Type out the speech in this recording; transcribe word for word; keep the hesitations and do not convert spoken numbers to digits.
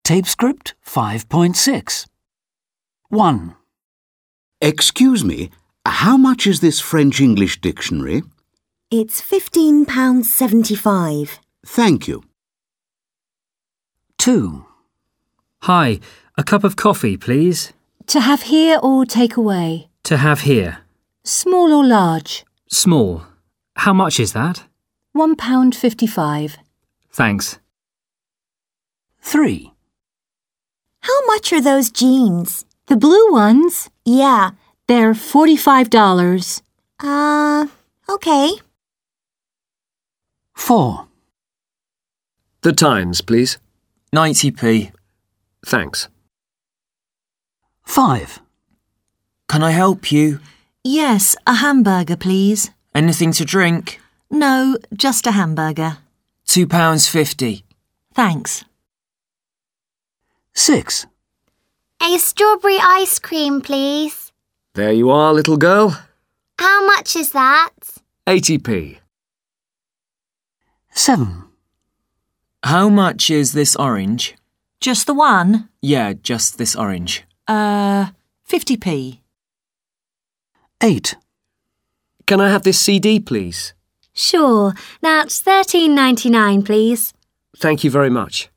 Tape script five point six. one. Excuse me, how much is this French-English dictionary? It's fifteen pounds seventy-five. Thank you. two. Hi, a cup of coffee, please. To have here or take away? To have here. Small or large? Small. How much is that? One pound fifty-five. Thanks. three. How much are those jeans? The blue ones? Yeah. They're forty-five dollars. Uh, okay. four. The Times, please. ninety p. Thanks. five. Can I help you? Yes, a hamburger, please. Anything to drink? No, just a hamburger. Two pounds fifty. Thanks. six. A strawberry ice cream, please. There you are, little girl. How much is that? eighty p. seven. How much is this orange? Just the one? Yeah, just this orange. Uh, fifty p. eight. Can I have this C D, please? Sure. That's thirteen ninety-nine, please. Thank you very much.